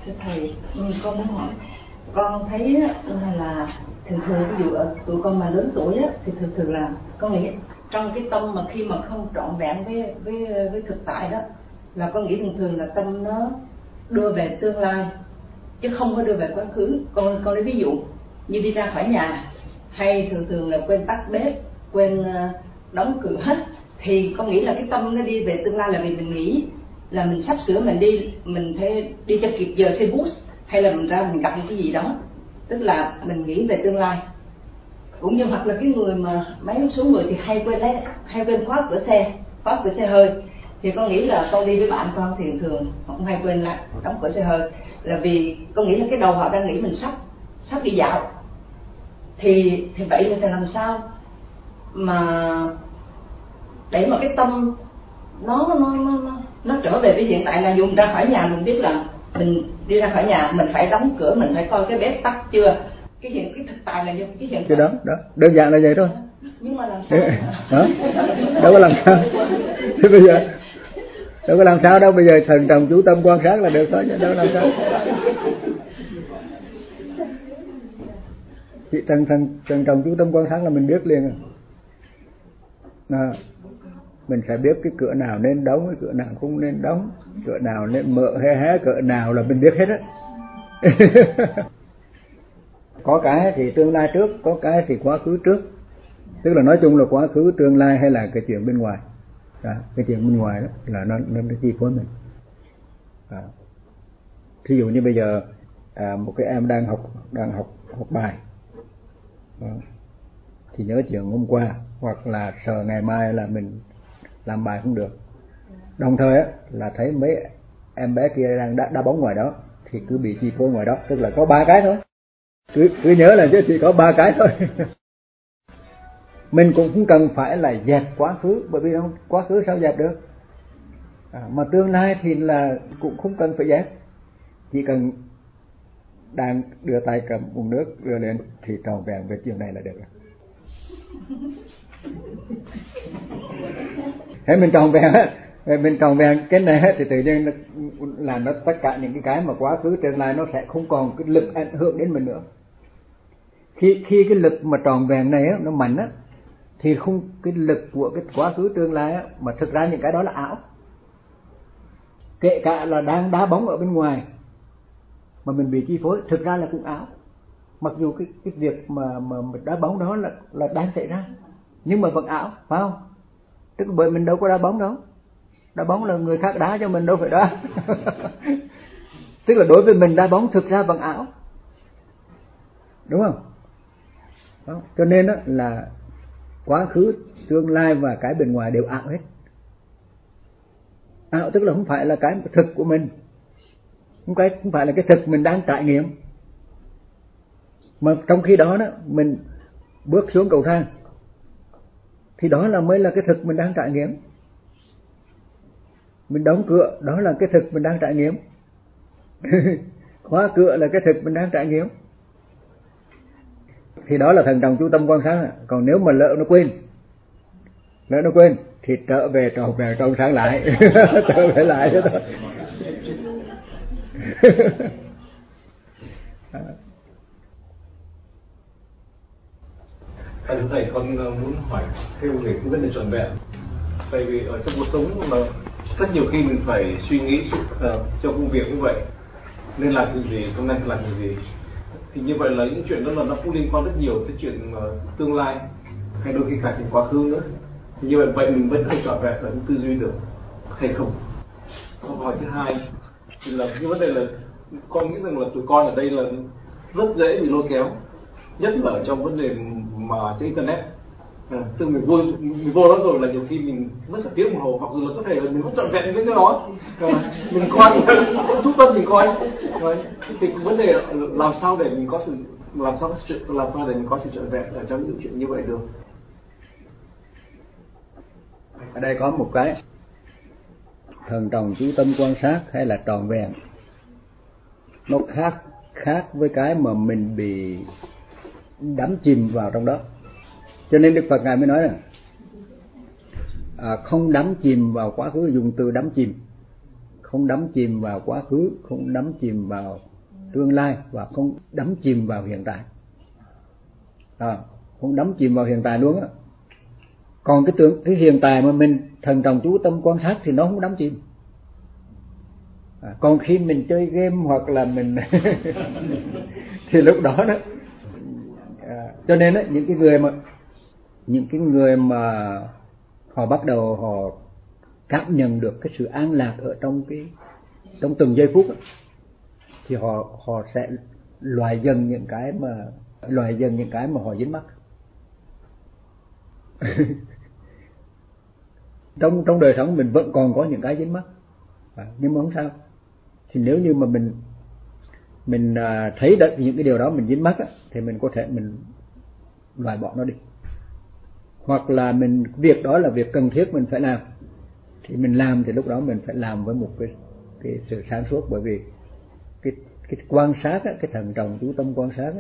Thưa thầy, con muốn hỏi, con thấy là thường ví dụ ở tụi con mà lớn tuổi á, thì thường là con nghĩ trong cái tâm mà khi mà không trọn vẹn với thực tại đó, là con nghĩ thường là tâm nó đưa về tương lai chứ không có đưa về quá khứ. Con lấy ví dụ như đi ra khỏi nhà, hay thường là quên tắt bếp, quên đóng cửa hết, thì con nghĩ là cái tâm nó đi về tương lai là vì mình nghĩ là mình sắp sửa mình phải đi cho kịp giờ xe bus, hay là mình ra mình gặp một cái gì đó, tức là mình nghĩ về tương lai. Cũng như hoặc là cái người mà mấy số người thì hay quên khóa cửa xe hơi, thì con nghĩ là con đi với bạn con thì thường không hay quên lại đóng cửa xe hơi, là vì con nghĩ là cái đầu họ đang nghĩ mình sắp đi dạo. Thì vậy là làm sao mà để mà cái tâm nó trở về với hiện tại, là dùng ra khỏi nhà mình biết là mình đi ra khỏi nhà mình phải đóng cửa, mình phải coi cái bếp tắt chưa, cái thực tại là như cái hiện cái đó đơn giản là vậy thôi. Nhưng mà làm sao hả? Đâu có làm sao thế bây giờ, đâu có làm sao đâu, bây giờ thần trọng chú tâm quan sát là được thôi, đâu làm sao. Chị thần trọng chú tâm quan sát là mình biết liền à. Mình phải biết cái cửa nào nên đóng, cái cửa nào không nên đóng, cửa nào nên mở hé cửa nào là mình biết hết á. Có cái thì tương lai trước, có cái thì quá khứ trước. Tức là nói chung là quá khứ, tương lai hay là cái chuyện bên ngoài. Cái chuyện bên ngoài đó là nó chi phối mình. Thí dụ như bây giờ một cái em đang học bài, thì nhớ chuyện hôm qua, hoặc là sợ ngày mai là mình làm bài không được. Đồng thời á, là thấy mấy em bé kia đang đá bóng ngoài đó, thì cứ bị chi phối ngoài đó. Tức là có 3 cái thôi, cứ nhớ là chỉ có 3 cái thôi. Mình cũng không cần phải là dẹp quá khứ, bởi vì không quá khứ sao dẹp được. Mà tương lai thì là cũng không cần phải dẹp, chỉ cần đang đưa tay cầm uống nước đưa lên thì tròn vẹn về chuyện này là được rồi. Thế mình tròn vẹn cái này thì tự nhiên là nó tất cả những cái mà quá khứ tương lai nó sẽ không còn cái lực ảnh hưởng đến mình nữa. Khi cái lực mà tròn vẹn này á, nó mạnh á, thì không, cái lực của cái quá khứ tương lai á, mà thực ra những cái đó là ảo. Kể cả là đang đá bóng ở bên ngoài mà mình bị chi phối, thực ra là cũng ảo. Mặc dù cái việc mà đá bóng đó là đang xảy ra, nhưng mà vẫn ảo, phải không? Tức bởi mình đâu có đá bóng đâu. Đá bóng là người khác đá cho mình, đâu phải đá. Tức là đối với mình đá bóng thực ra vẫn ảo, đúng không? Đó. Cho nên đó là quá khứ, tương lai và cái bên ngoài đều ảo hết. Ảo tức là không phải là cái thực của mình, không phải là cái thực mình đang trải nghiệm. Mà trong khi đó mình bước xuống cầu thang thì đó mới là cái thực mình đang trải nghiệm. Mình đóng cửa, đó là cái thực mình đang trải nghiệm. Khóa cửa là cái thực mình đang trải nghiệm. Thì đó là thần trọng chú tâm quan sát. Còn nếu mà lỡ nó quên thì trở về trong sáng lại. Trở về lại đó thôi. Thầy con muốn hỏi thêm về cái vấn đề trọn vẹn. Tại vì ở trong cuộc sống mà rất nhiều khi mình phải suy nghĩ cho công việc như vậy, nên làm cái gì, hôm nay làm cái gì, thì như vậy là những chuyện đó là nó cũng liên quan rất nhiều tới chuyện tương lai, hay đôi khi cả chuyện quá khứ nữa. Thì như vậy mình vẫn không trọn vẹn ở những tư duy được hay không? Câu hỏi thứ hai thì là cái vấn đề là con nghĩ rằng là tụi con ở đây là rất dễ bị lôi kéo, nhất là ở trong vấn đề mà trên internet. Từ mình vô đó rồi là nhiều khi mình mất cả tiếng đồng hồ, hoặc là có thể là mình không trọn vẹn với cái đó, mình coi chú tâm mình coi. Thì vấn đề làm sao để mình có sự trọn vẹn ở trong những chuyện như vậy được? Ở đây có một cái thần trọng chú tâm quan sát hay là trọn vẹn, nó khác với cái mà mình bị đắm chìm vào trong đó. Cho nên Đức Phật Ngài mới nói là không đắm chìm vào quá khứ, dùng từ đắm chìm, không đắm chìm vào quá khứ, không đắm chìm vào tương lai và không đắm chìm vào hiện tại. Không đắm chìm vào hiện tại luôn á. Còn cái hiện tại mà mình thần trọng chú tâm quan sát thì nó không đắm chìm. Còn khi mình chơi game hoặc là mình thì lúc đó đó, cho nên đó, những cái người mà họ bắt đầu họ cảm nhận được cái sự an lạc ở trong từng giây phút đó, thì họ sẽ loại dần những cái mà họ dính mắc. Trong đời sống mình vẫn còn có những cái dính mắc, nhưng mà không sao. Thì nếu như mà mình thấy được những cái điều đó mình dính mắc á, thì mình có thể mình loại bỏ nó đi. Hoặc là việc đó là việc cần thiết mình phải làm, thì mình làm, thì lúc đó mình phải làm với một cái sự sáng suốt. Bởi vì cái quan sát á, cái thận trọng chú tâm quan sát á,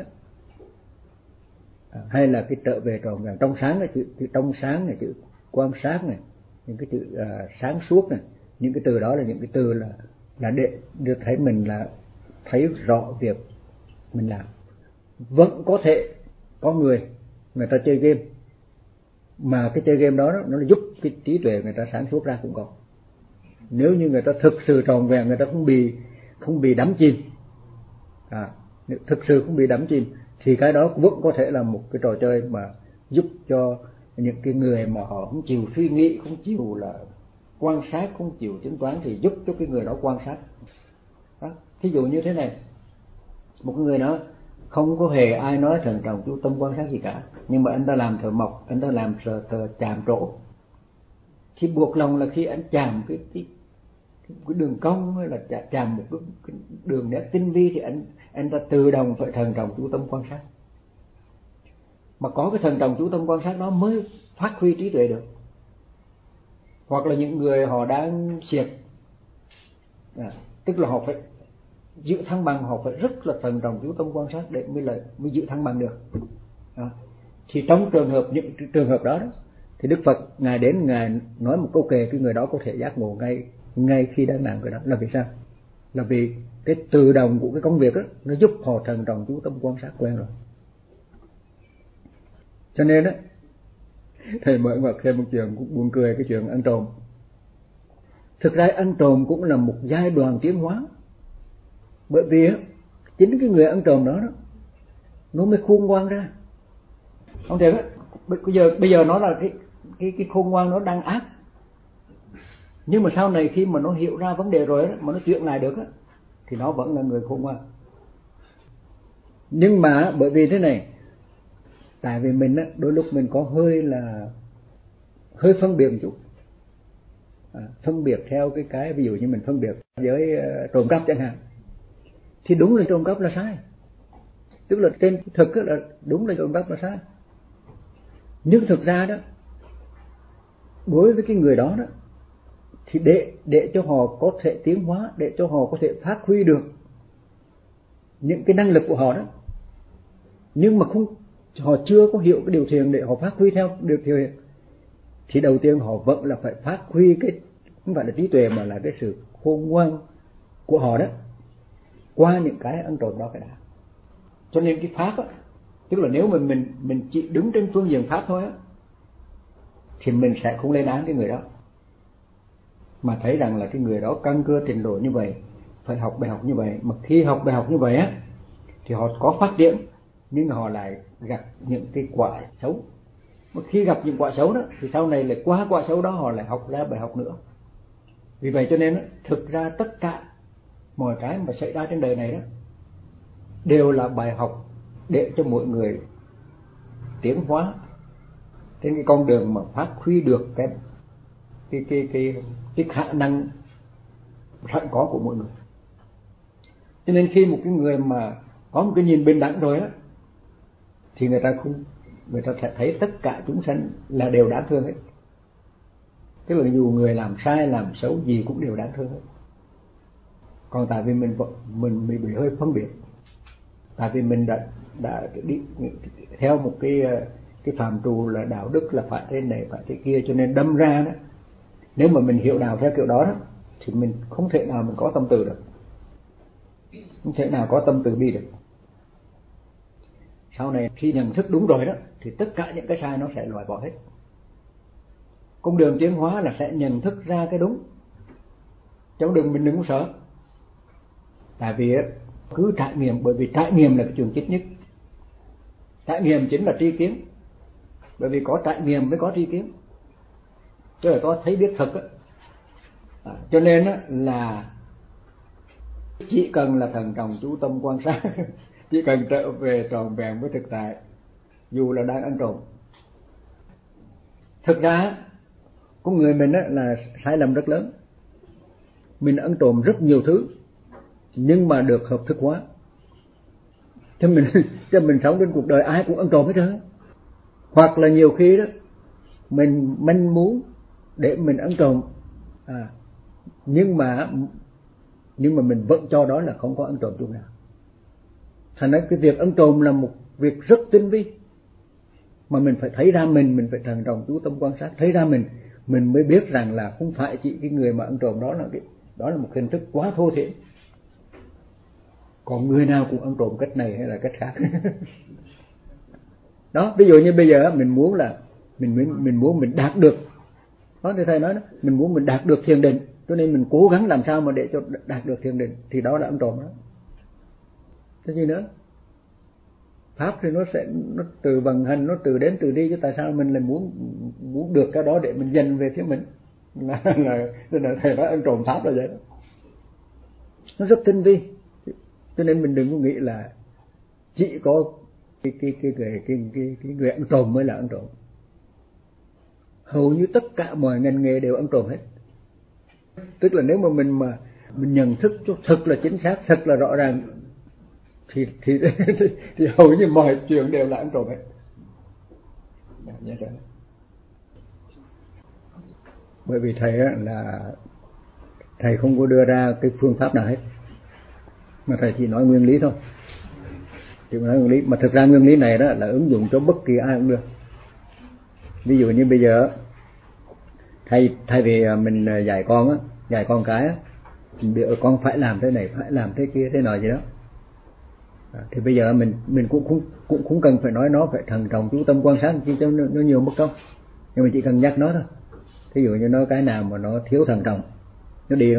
hay là cái trở về tròn vẹn trong sáng, chữ trong sáng này, chữ quan sát này, những cái chữ sáng suốt này, những cái từ đó là những cái từ là để được thấy mình là thấy rõ việc mình làm. Vẫn có thể có người ta chơi game, mà cái chơi game đó nó giúp cái trí tuệ người ta sáng suốt ra cũng có. Nếu như người ta thực sự tròn vẹn, người ta không bị đắm chìm, thực sự không bị đắm chìm, thì cái đó vẫn có thể là một cái trò chơi mà giúp cho những cái người mà họ không chịu suy nghĩ, không chịu là quan sát, không chịu tính toán, thì giúp cho cái người đó quan sát. Thí dụ như thế này, một người đó không có hề ai nói thần trọng chú tâm quan sát gì cả, nhưng mà anh ta làm thợ mộc, anh ta làm thợ chạm trổ, thì buộc lòng là khi anh chạm cái đường cong hay là chạm một cái đường nét tinh vi, thì anh ta tự động phải thần trọng chú tâm quan sát. Mà có cái thần trọng chú tâm quan sát đó mới phát huy trí tuệ được. Hoặc là những người họ đang siệt, tức là họ phải giữ thăng bằng, họ phải rất là thần trọng chú tâm quan sát để mới giữ thăng bằng được. Thì trong những trường hợp đó thì Đức Phật ngài đến, ngài nói một câu kệ, cái người đó có thể giác ngộ ngay khi đang làm cái đó. Là vì sao? Là vì cái tự động của cái công việc đó, nó giúp họ thần trọng chú tâm quan sát quen rồi. Cho nên đó, thầy mới mặc thêm một chuyện cũng buồn cười, cái chuyện ăn trộm. Thực ra ăn trộm cũng là một giai đoạn tiến hóa. Bởi vì chính cái người ăn trộm đó nó mới khôn ngoan ra. Không thể bây giờ nó là cái khôn ngoan nó đang ác. Nhưng mà sau này khi mà nó hiểu ra vấn đề rồi mà nó chuyển lại được thì nó vẫn là người khôn ngoan. Nhưng mà bởi vì thế này, tại vì mình đôi lúc mình có hơi phân biệt một chút, phân biệt theo cái ví dụ như mình phân biệt với trộm cắp chẳng hạn, thì đúng là trộm cắp là sai, tức là trên thực là đúng là trộm cắp là sai. Nhưng thực ra đó, đối với cái người đó thì để cho họ có thể tiến hóa, để cho họ có thể phát huy được những cái năng lực của họ đó, nhưng mà họ chưa có hiểu cái điều thiền để họ phát huy theo điều thiền, thì đầu tiên họ vẫn là phải phát huy cái không phải là trí tuệ mà là cái sự khôn ngoan của họ đó, qua những cái ăn trộm đó cái đã. Cho nên cái pháp tức là nếu mà mình chỉ đứng trên phương diện pháp thôi thì mình sẽ không lên án cái người đó, mà thấy rằng là cái người đó căn cơ trình độ như vậy, phải học bài học như vậy. Mà khi học bài học như vậy thì họ có phát triển, nhưng họ lại gặp những cái quả xấu. Mà khi gặp những quả xấu đó thì sau này lại qua quả xấu đó họ lại học ra bài học nữa. Vì vậy cho nên thực ra tất cả mọi cái mà xảy ra trên đời này đều là bài học để cho mọi người tiến hóa trên cái con đường mà phát huy được cái khả năng sẵn có của mọi người. Cho nên khi một cái người mà có một cái nhìn bình đẳng rồi thì người ta sẽ thấy tất cả chúng sanh là đều đáng thương hết. Tức là dù người làm sai làm xấu gì cũng đều đáng thương hết. Còn tại vì mình bị hơi phân biệt, tại vì mình đã đi theo một cái phạm trù là đạo đức là phải thế này phải thế kia, cho nên đâm ra đó, nếu mà mình hiểu đạo theo kiểu đó thì mình không thể nào mình có tâm từ được, không thể nào có tâm từ bi được. Sau này khi nhận thức đúng rồi đó thì tất cả những cái sai nó sẽ loại bỏ hết. Con đường tiến hóa là sẽ nhận thức ra cái đúng, chứ đừng có sợ. Tại vì cứ trải nghiệm, bởi vì trải nghiệm là cái trường chích nhất. Trải nghiệm chính là tri kiến, bởi vì có trải nghiệm mới có tri kiến, chứ là có thấy biết thật á. Cho nên là chỉ cần là thận trọng chú tâm quan sát, chỉ cần trở về trọn vẹn với thực tại, dù là đang ăn trộm. Thực ra con người mình là sai lầm rất lớn. Mình ăn trộm rất nhiều thứ nhưng mà được hợp thức hóa. Cho mình sống trên cuộc đời ai cũng ăn trộm hết trơn. Hoặc là nhiều khi đó mình manh muốn để mình ăn trộm, nhưng mà mình vẫn cho đó là không có ăn trộm chút nào. Thành ra cái việc ăn trộm là một việc rất tinh vi, mà mình phải thấy ra mình phải thận trọng chú tâm quan sát, thấy ra mình mới biết rằng là không phải chỉ cái người mà ăn trộm đó là một hình thức quá thô thiển. Còn người nào cũng ăn trộm cách này hay là cách khác. Đó, ví dụ như bây giờ mình muốn là mình muốn mình đạt được, đó thì thầy nói đó, mình muốn mình đạt được thiền định, cho nên mình cố gắng làm sao mà để cho đạt được thiền định, thì đó là ăn trộm đó. Thế gì nữa? Pháp thì nó từ vận hành, nó từ đến từ đi, chứ tại sao mình lại muốn được cái đó để mình dành về phía mình? Là thầy nói ăn trộm pháp là vậy đó. Nó rất tinh vi, cho nên mình đừng có nghĩ là chỉ có cái người ăn trộm mới là ăn trộm. Hầu như tất cả mọi ngành nghề đều ăn trộm hết. Tức là nếu mà mình nhận thức cho thật là chính xác, thật là rõ ràng, thì hầu như mọi chuyện đều là ăn trộm hết. Bởi vì thầy không có đưa ra cái phương pháp nào hết, mà thầy chỉ nói nguyên lý thôi. Chỉ nói nguyên lý, mà thực ra nguyên lý này đó là ứng dụng cho bất kỳ ai cũng được. Ví dụ như bây giờ thay vì mình dạy con cái mình biểu con phải làm thế này, phải làm thế kia, thế nào gì đó, thì bây giờ mình cũng không cần phải nói nó phải thận trọng chú tâm quan sát chi cho nó nhiều mất công, nhưng mà chỉ cần nhắc nó thôi. Ví dụ như nó cái nào mà nó thiếu thận trọng, nó đi nó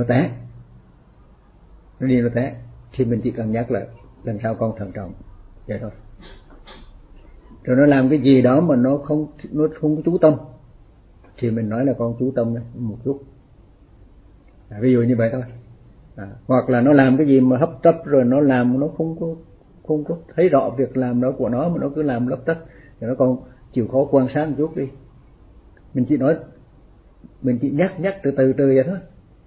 té, thì mình chỉ cần nhắc là lần sau con thận trọng vậy thôi. Rồi nó làm cái gì đó mà nó không chú tâm, thì mình nói là con chú tâm một chút, ví dụ như vậy thôi. Hoặc là nó làm cái gì mà hấp tấp, rồi nó làm nó không có thấy rõ việc làm đó của nó, mà nó cứ làm lấp tấp, thì nó còn chịu khó quan sát một chút đi. Mình chỉ nhắc từ vậy thôi.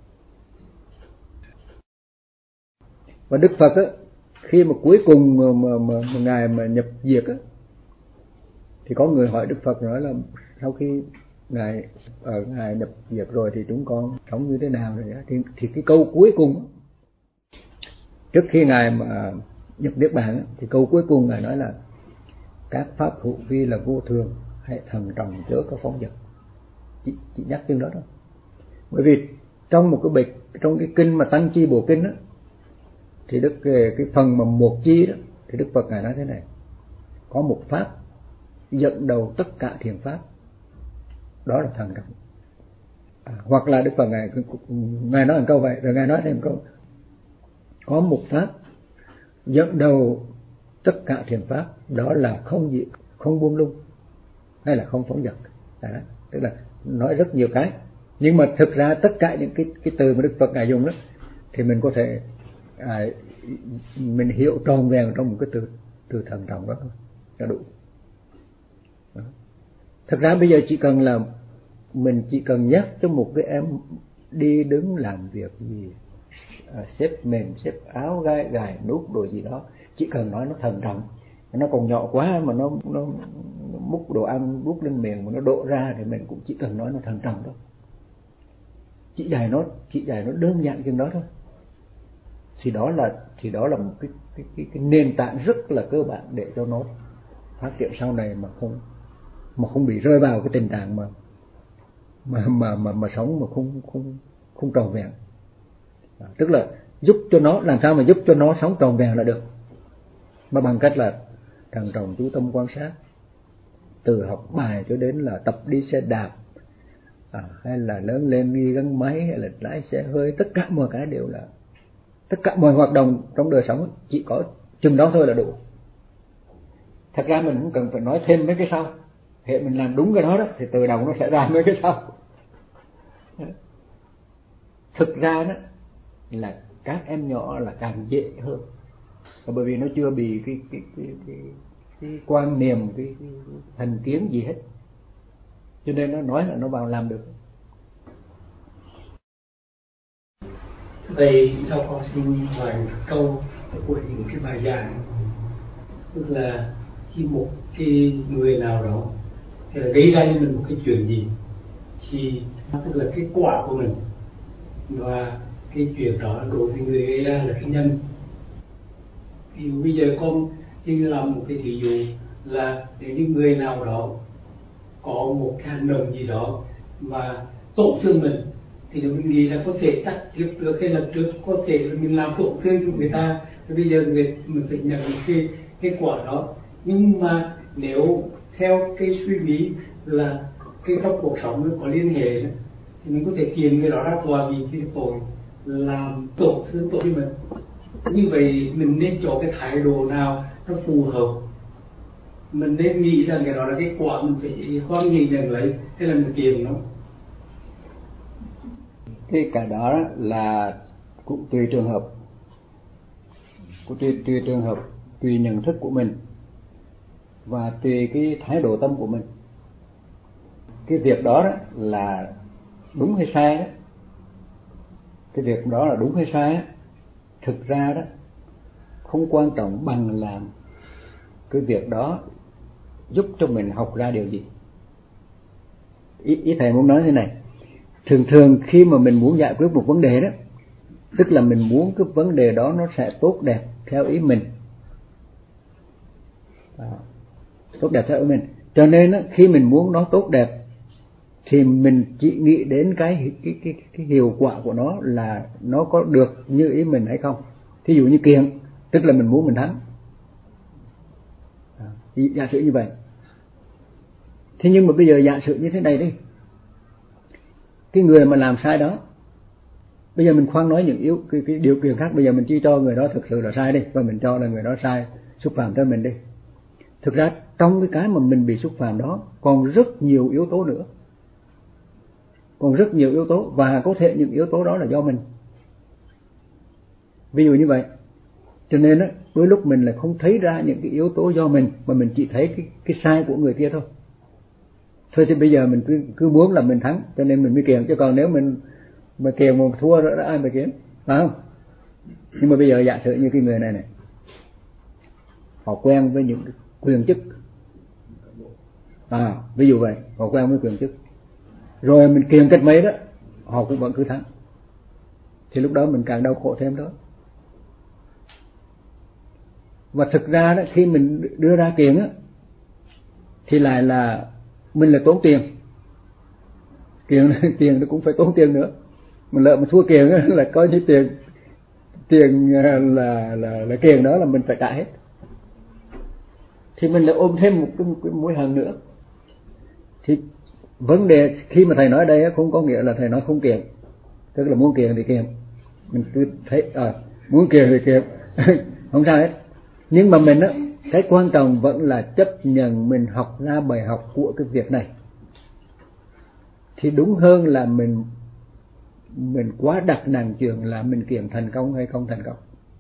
Và Đức Phật khi mà cuối cùng mà ngài mà nhập diệt thì có người hỏi Đức Phật, nói là sau khi ngài nhập diệt rồi thì chúng con sống như thế nào rồi đó. Thì cái câu cuối cùng trước khi ngài mà nhập niết bàn thì câu cuối cùng ngài nói là các pháp hữu vi là vô thường, hãy thận trọng chớ có phóng dật. Chỉ nhắc chừng đó thôi. Bởi vì trong một trong cái kinh mà Tăng Chi Bổ Kinh thì cái phần mà một chi đó thì Đức Phật ngài nói thế này: có một pháp dẫn đầu tất cả thiền pháp, đó là thận trọng. Hoặc là Đức Phật ngài nói một câu vậy, rồi ngài nói thêm một câu: có một pháp dẫn đầu tất cả thiền pháp, đó là không buông lung hay là không phóng dật. Tức là nói rất nhiều cái, nhưng mà thực ra tất cả những cái từ mà Đức Phật ngài dùng đó thì mình có thể mình hiểu tròn vẹn trong một cái từ thận trọng đó thôi là đủ. Thực ra bây giờ mình chỉ cần nhắc cho một cái em đi đứng làm việc gì, xếp mền xếp áo, gài nút đồ gì đó, chỉ cần nói nó thận trọng. Nó còn nhỏ quá mà nó múc đồ ăn đút lên miệng mà nó đổ ra, thì mình cũng chỉ cần nói nó thận trọng thôi. Chỉ dạy nó đơn giản chừng đó thôi. Thì đó là một cái nền tảng rất là cơ bản để cho nó phát triển sau này mà không bị rơi vào cái tình trạng mà sống mà không trọn vẹn. Tức là giúp cho nó, làm sao mà giúp cho nó sống tròn vẹn là được, mà bằng cách là thận trọng chú tâm quan sát, từ học bài cho đến là tập đi xe đạp, hay là lớn lên đi gắn máy, hay là lái xe hơi, tất cả mọi cái đều là, tất cả mọi hoạt động trong đời sống chỉ có chừng đó thôi là đủ. Thật ra mình cũng cần phải nói thêm mấy cái sau, hệ mình làm đúng cái đó thì tự động nó sẽ ra mấy cái sau. Thực ra đó là các em nhỏ là càng dễ hơn, bởi vì nó chưa bị cái quan niệm, cái thành kiến gì hết, cho nên nó nói là nó vào làm được. Vậy sau con xin hỏi một câu của những cái bài giảng, tức là khi một cái người nào đó thì là gây ra cho mình một cái chuyện gì, thì tức là cái quả của mình, và cái chuyện đó đối với người gây ra là cái nhân. Thì bây giờ con xin làm một cái ví dụ là nếu như người nào đó có một cái hành động gì đó mà tổn thương mình, thì mình nghĩ là có thể chắc lúc trước hay lần trước có thể là mình làm tổn thương cho người ta, thì bây giờ mình phải nhận cái quả đó. Nhưng mà nếu theo cái suy nghĩ là cái trong cuộc sống nó có liên hệ đó, thì mình có thể kiện người đó ra tòa vì cái tội làm tổn thương tội mình. Như vậy mình nên chọn cái thái độ nào nó phù hợp? Mình nên nghĩ rằng cái đó là cái quả mình phải khoan nhìn nhận lấy, hay là mình kiện nó? Cái đó là cũng tùy trường hợp, cũng tùy trường hợp, tùy nhận thức của mình và tùy cái thái độ tâm của mình. Cái việc đó là đúng hay sai đó, cái việc đó là đúng hay sai đó, thực ra đó không quan trọng bằng làm cái việc đó giúp cho mình học ra điều gì. Ý thầy muốn nói thế này, thường khi mà mình muốn giải quyết một vấn đề đó, tức là mình muốn cái vấn đề đó nó sẽ tốt đẹp theo ý mình, tốt đẹp theo ý mình. Cho nên đó, khi mình muốn nó tốt đẹp thì mình chỉ nghĩ đến cái hiệu quả của nó là nó có được như ý mình hay không. Thí dụ như kiện, tức là mình muốn mình thắng, giả sử như vậy. Thế nhưng mà bây giờ giả sử như thế này đi, cái người mà làm sai đó, bây giờ mình khoan nói những cái điều kiện khác, bây giờ mình chỉ cho người đó thực sự là sai đi, và mình cho là người đó sai, xúc phạm tới mình đi. Thực ra trong cái mà mình bị xúc phạm đó còn rất nhiều yếu tố nữa, còn rất nhiều yếu tố, và có thể những yếu tố đó là do mình. Ví dụ như vậy. Cho nên á, đôi lúc mình lại không thấy ra những cái yếu tố do mình, mà mình chỉ thấy cái sai của người kia thôi. Thôi thì bây giờ mình cứ muốn là mình thắng, cho nên mình mới kiện, chứ còn nếu mình mà kiện mà thua rồi ai mà kiện, phải không? Nhưng mà bây giờ giả sử như cái người này họ quen với những quyền chức, ví dụ vậy, họ quen với quyền chức, rồi mình kiện cách mấy đó họ cũng vẫn cứ thắng, thì lúc đó mình càng đau khổ thêm đó. Và thực ra đó, khi mình đưa ra kiện á, thì lại là mình là tốn tiền, tiền nó cũng phải tốn tiền nữa. Mình lỡ mà thua kiện á, là có như tiền là kiện đó là mình phải trả hết, thì mình lại ôm thêm một cái mối hận nữa. Thì vấn đề khi mà thầy nói đây không có nghĩa là thầy nói không kiện, tức là muốn kiện thì kiện, mình cứ thấy muốn kiện thì kiện không sao hết. Nhưng mà mình á, cái quan trọng vẫn là chấp nhận mình học ra bài học của cái việc này, thì đúng hơn là mình quá đặt nặng chuyện là mình kiện thành công hay không thành công.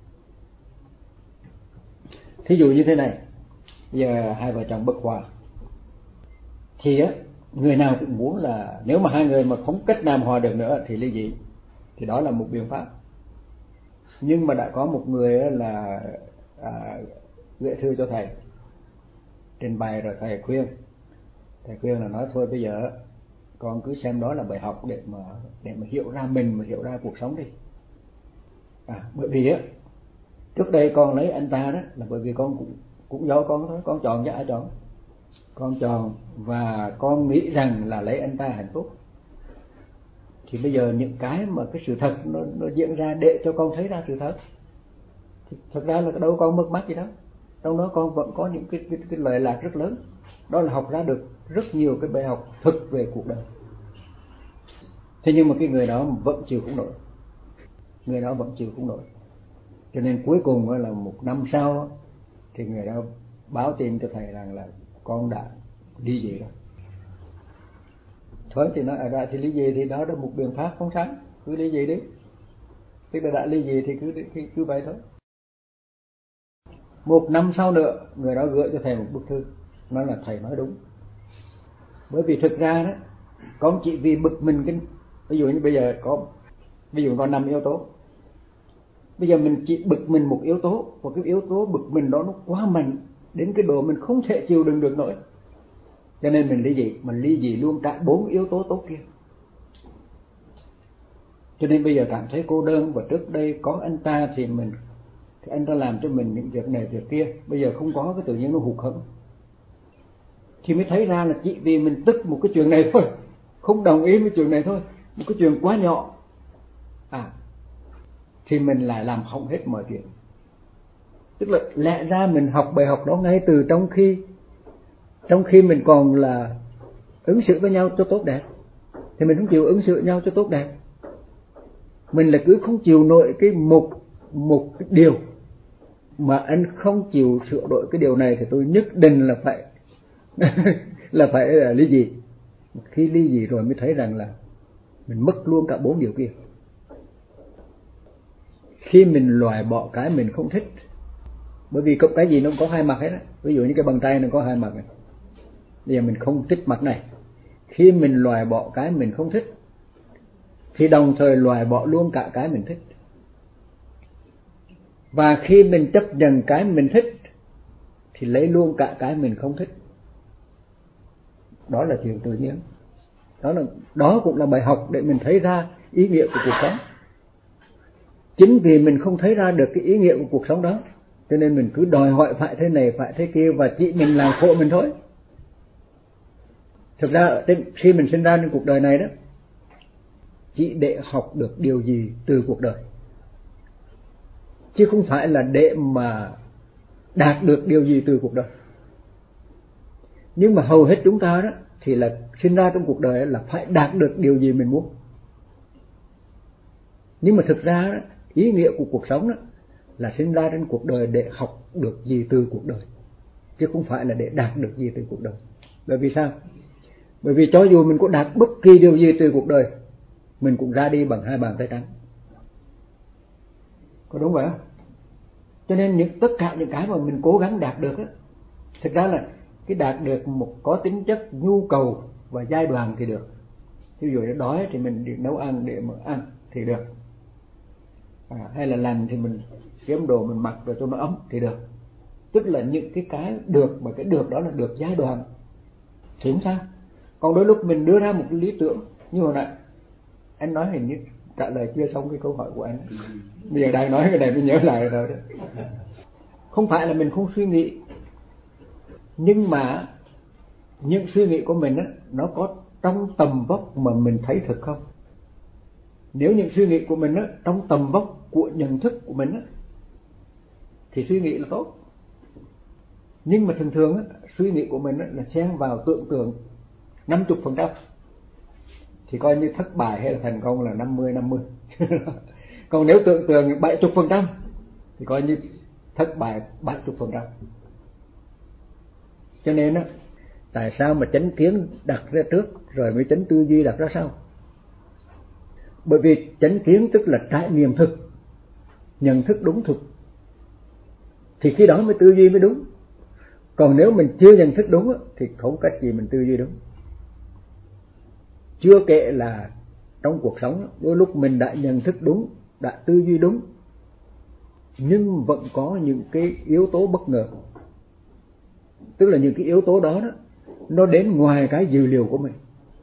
Thí dụ như thế này, giờ hai vợ chồng bất hòa, thì á, người nào cũng muốn là nếu mà hai người mà không cách nào hòa được nữa thì ly dị, thì đó là một biện pháp. Nhưng mà đã có một người là gửi thư cho thầy, trình bày rồi thầy khuyên là nói thôi bây giờ con cứ xem đó là bài học để mà hiểu ra mình, mà hiểu ra cuộc sống đi. Bởi vì á, trước đây con lấy anh ta đó là bởi vì con cũng do con thôi, con chọn chứ ai chọn, con chọn và con nghĩ rằng là lấy anh ta hạnh phúc. Thì bây giờ những cái mà cái sự thật nó diễn ra để cho con thấy ra sự thật, thì thật ra là đâu con mất mát gì đâu. Trong đó con vẫn có những cái lợi lạc rất lớn. Đó là học ra được rất nhiều cái bài học thực về cuộc đời. Thế nhưng mà cái người đó vẫn chịu không nổi. Người đó vẫn chịu không nổi. Cho nên cuối cùng là một năm sau thì người đó báo tin cho thầy rằng là con đã ly dị rồi. Thôi thì nói ở ra thì ly dị thì đó là một biện pháp không sáng, cứ ly dị đi. Tức là đã ly dị thì cứ vậy thôi. Một năm sau nữa người đó gửi cho thầy một bức thư, nói là thầy nói đúng. Bởi vì thực ra đó, con chỉ vì bực mình cái, ví dụ như bây giờ có 5 yếu tố. Bây giờ mình chỉ bực mình một yếu tố, và cái yếu tố bực mình đó nó quá mạnh đến cái độ mình không thể chịu đựng được nổi. Cho nên mình ly dị luôn cả 4 yếu tố tốt kia. Cho nên bây giờ cảm thấy cô đơn, và trước đây có anh ta thì anh ta làm cho mình những việc này việc kia, bây giờ không có cái tự nhiên nó hụt hẫng. Thì mới thấy ra là chỉ vì mình tức một cái chuyện này thôi, không đồng ý với chuyện này thôi, một cái chuyện quá nhỏ thì mình lại làm hỏng hết mọi chuyện. Tức là lẽ ra mình học bài học đó ngay từ trong khi mình còn là ứng xử với nhau cho tốt đẹp, thì mình không chịu ứng xử với nhau cho tốt đẹp. Mình là cứ không chịu nổi cái một cái điều mà anh không chịu sửa đổi cái điều này thì tôi nhất định là phải là ly dị. Khi ly dị rồi mới thấy rằng là mình mất luôn cả 4 điều kia. Khi mình loại bỏ cái mình không thích, bởi vì cái gì nó có hai mặt hết á. Ví dụ như cái bàn tay nó có hai mặt này. Bây giờ mình không thích mặt này. Khi mình loại bỏ cái mình không thích thì đồng thời loại bỏ luôn cả cái mình thích. Và khi mình chấp nhận cái mình thích thì lấy luôn cả cái mình không thích. Đó là chuyện tự nhiên. Đó cũng là bài học để mình thấy ra ý nghĩa của cuộc sống. Chính vì mình không thấy ra được cái ý nghĩa của cuộc sống đó, cho nên mình cứ đòi hỏi phải thế này phải thế kia, và chỉ mình làm khổ mình thôi. Thực ra khi mình sinh ra trên cuộc đời này đó, chỉ để học được điều gì từ cuộc đời, chứ không phải là để mà đạt được điều gì từ cuộc đời. Nhưng mà hầu hết chúng ta đó thì là sinh ra trong cuộc đời là phải đạt được điều gì mình muốn. Nhưng mà thực ra đó, ý nghĩa của cuộc sống đó là sinh ra trên cuộc đời để học được gì từ cuộc đời, chứ không phải là để đạt được gì từ cuộc đời. Bởi vì sao? Bởi vì cho dù mình có đạt bất kỳ điều gì từ cuộc đời, mình cũng ra đi bằng 2 bàn tay trắng. Có đúng vậy không? Cho nên tất cả những cái mà mình cố gắng đạt được á, thực ra là cái đạt được một có tính chất nhu cầu và giai đoạn thì được. Ví dụ như đói thì mình đi nấu ăn để mà ăn thì được. Hay là lành thì mình kiếm đồ mình mặc rồi cho nó ấm thì được. Tức là những cái được, mà cái được đó là được giai đoạn thì không sao. Còn đôi lúc mình đưa ra một cái lý tưởng như hồi nãy anh nói, hình như trả lời chưa xong cái câu hỏi của anh. Bây giờ đang nói cái này mới nhớ lại rồi đó. Không phải là mình không suy nghĩ, nhưng mà những suy nghĩ của mình á, nó có trong tầm vóc mà mình thấy thật không? Nếu những suy nghĩ của mình á, trong tầm vóc của nhận thức của mình á, thì suy nghĩ là tốt. Nhưng mà thường thường á, suy nghĩ của mình á, là xen vào tưởng tượng 50%, thì coi như thất bại hay là thành công là 50-50. Còn nếu tưởng tượng 70% thì coi như thất bại 70%. Cho nên á, tại sao mà chánh kiến đặt ra trước rồi mới chánh tư duy đặt ra sau? Bởi vì chánh kiến tức là trải nghiệm thực, nhận thức đúng thực, thì khi đó mới tư duy mới đúng. Còn nếu mình chưa nhận thức đúng thì không cách gì mình tư duy đúng. Chưa kể là trong cuộc sống đôi lúc mình đã nhận thức đúng, đã tư duy đúng, nhưng vẫn có những cái yếu tố bất ngờ. Tức là những cái yếu tố đó nó đến ngoài cái dữ liệu của mình.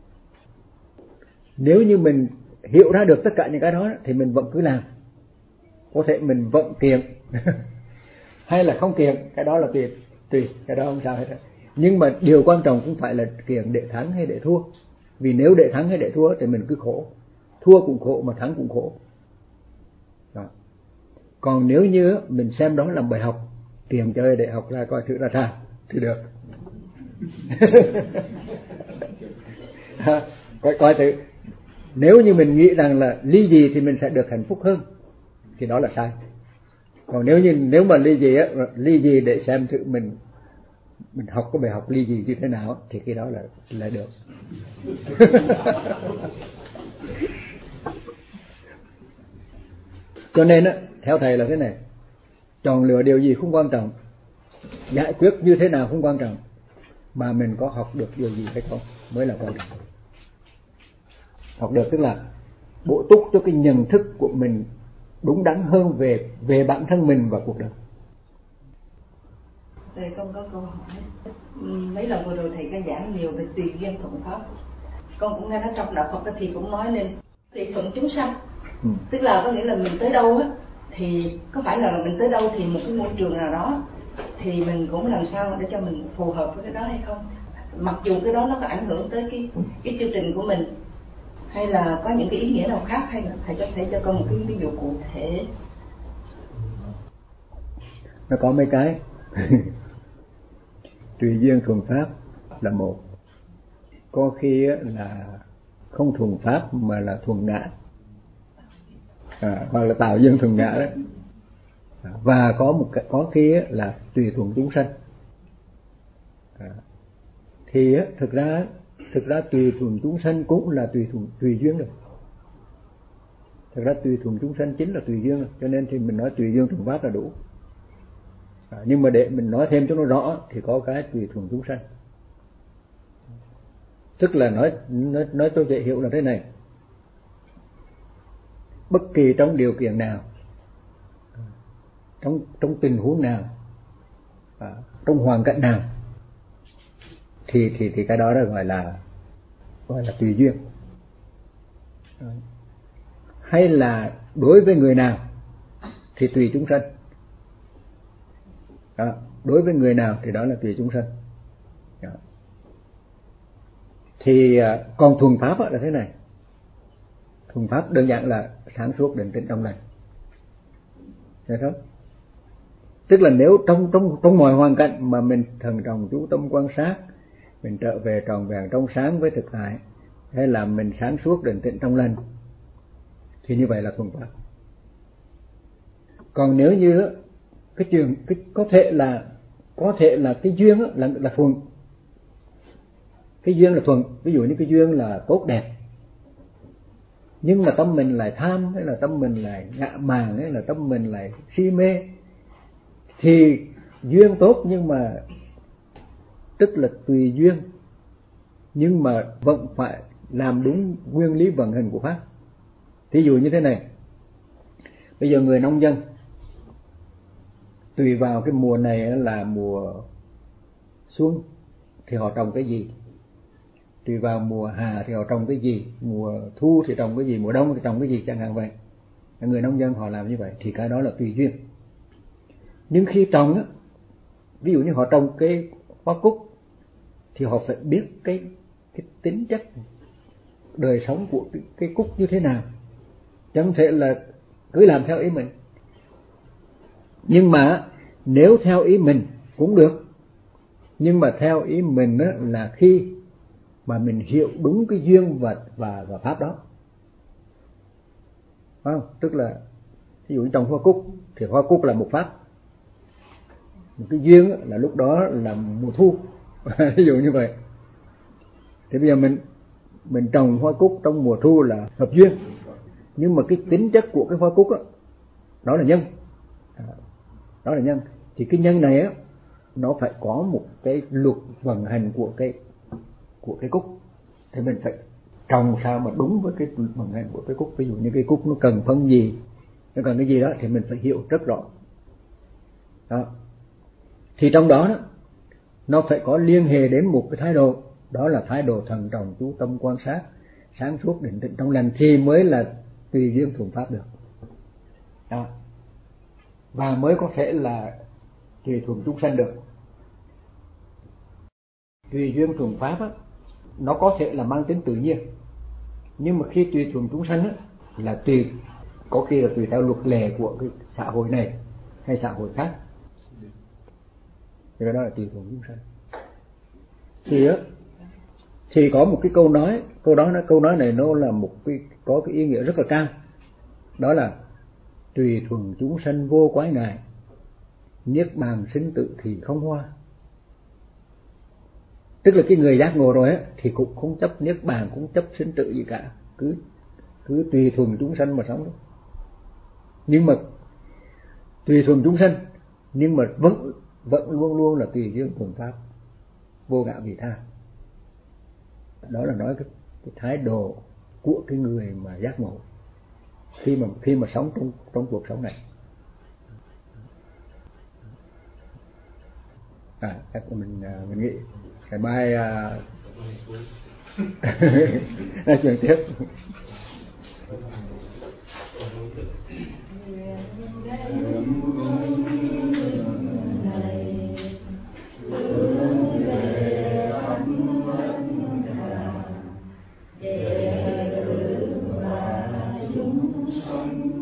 Nếu như mình hiểu ra được tất cả những cái đó thì mình vẫn cứ làm. Có thể mình vẫn kiện hay là không kiện, cái đó là tùy, cái đó không sao hết. Nhưng mà điều quan trọng không phải là kiện để thắng hay để thua. Vì nếu để thắng hay để thua thì mình cứ khổ thua cũng khổ mà thắng cũng khổ. Đó. Còn nếu như mình xem đó làm bài học, tiền chơi để học ra coi thử ra sao thì được. coi thử, nếu như mình nghĩ rằng là ly dị thì mình sẽ được hạnh phúc hơn thì đó là sai. Còn nếu mà ly dị để xem thử mình học cái bài học ly dị như thế nào thì cái đó là được. Cho nên theo thầy là thế này, chọn lựa điều gì không quan trọng, giải quyết như thế nào không quan trọng, mà mình có học được điều gì hay không mới là quan trọng. Học được tức là bổ túc cho cái nhận thức của mình đúng đắn hơn về bản thân mình và cuộc đời. Thầy con có câu hỏi, mấy lần vừa rồi thầy có giảng nhiều về tùy duyên thuận pháp. Con cũng nghe nói trong đạo Phật thì cũng nói lên tùy thuận chúng sanh. Tức là có nghĩa là mình tới đâu thì có phải là mình tới đâu thì một cái môi trường nào đó thì mình cũng làm sao để cho mình phù hợp với cái đó hay không, mặc dù cái đó nó có ảnh hưởng tới cái chương trình của mình, hay là có những cái ý nghĩa nào khác, hay là thầy có thể cho con một cái ví dụ cụ thể. Nó có mấy cái. Tùy duyên thuận pháp là một, có khi là không thuận pháp mà là thuận ngã, hoặc là tạo duyên thuận ngã đấy. Và có khi là tùy thuận chúng sanh. Thì thực ra tùy thuận chúng sanh cũng là tùy duyên rồi. Thực ra tùy thuận chúng sanh chính là tùy duyên rồi. Cho nên thì mình nói tùy duyên thuận pháp là đủ. Nhưng mà để mình nói thêm cho nó rõ thì có cái tùy thuận chúng sanh. Tức là nói cho dễ hiểu là thế này, bất kỳ trong điều kiện nào, trong tình huống nào, trong hoàn cảnh nào thì cái đó gọi là tùy duyên. Hay là đối với người nào thì tùy chúng sanh. Đối với người nào thì đó là tùy chúng sanh. Thì còn thuần pháp là thế này. Thuần pháp đơn giản là sáng suốt định tĩnh trong lành. Thấy không? Tức là nếu trong mọi hoàn cảnh mà mình thần trọng chú tâm quan sát, mình trở về tròn vẹn trong sáng với thực tại, hay là mình sáng suốt định tĩnh trong lành, thì như vậy là thuần pháp. Còn nếu như cái chuyện có thể là cái duyên là thuần, cái duyên là thuần, ví dụ như cái duyên là tốt đẹp, nhưng mà tâm mình lại tham, hay là tâm mình lại ngạ mạn, hay là tâm mình lại si mê, thì duyên tốt nhưng mà tức là tùy duyên, nhưng mà vẫn phải làm đúng nguyên lý vận hành của pháp. Ví dụ như thế này, bây giờ người nông dân tùy vào cái mùa này là mùa xuân thì họ trồng cái gì, tùy vào mùa hạ thì họ trồng cái gì, mùa thu thì trồng cái gì, mùa đông thì trồng cái gì chẳng hạn vậy. Người nông dân họ làm như vậy thì cái đó là tùy duyên. Nhưng khi trồng ví dụ như họ trồng cái hoa cúc thì họ phải biết cái tính chất đời sống của cái cúc như thế nào, chẳng thể là cứ làm theo ý mình. Nhưng mà nếu theo ý mình cũng được, nhưng mà theo ý mình là khi mà mình hiểu đúng cái duyên và pháp đó. Không? Tức là ví dụ trong hoa cúc thì hoa cúc là một pháp, một cái duyên là lúc đó là mùa thu. Ví dụ như vậy. Thì bây giờ mình trồng hoa cúc trong mùa thu là hợp duyên, nhưng mà cái tính chất của cái hoa cúc đó là nhân. Đó là nhân. Thì cái nhân này nó phải có một cái luật vận hành của cái cúc. Thì mình phải trồng sao mà đúng với cái vận hành của cái cúc. Ví dụ như cái cúc nó cần phân gì, nó cần cái gì đó thì mình phải hiểu rất rõ. Đó. Thì trong đó nó phải có liên hệ đến một cái thái độ, đó là thái độ thần trọng chú tâm quan sát, sáng suốt định tĩnh trong lành, thì mới là tùy duyên thuận pháp được. Đó. Và mới có thể là tùy thuận chúng sanh được. Tùy duyên thuận pháp nó có thể là mang tính tự nhiên, Nhưng mà khi tùy thuận chúng sanh á, là tùy, có khi là tùy theo luật lệ của cái xã hội này hay xã hội khác, thì đó là tùy thuận chúng sanh. Thì có một cái câu nói này nó là có cái ý nghĩa rất là cao, đó là tùy thuận chúng sanh vô quái ngại, niết bàn sinh tử thì không hoa. Tức là cái người giác ngộ rồi á thì cũng không chấp niết bàn, cũng chấp sinh tử gì cả, cứ tùy thuận chúng sanh mà sống đó. Nhưng mà tùy thuận chúng sanh nhưng mà vẫn luôn luôn là tùy duyên thuận pháp, vô ngã vị tha. Đó là nói cái thái độ của cái người mà giác ngộ khi mà sống trong cuộc sống này. Chắc mình nghĩ ngày mai nói chuyện tiếp. Để hướng và chúng sanh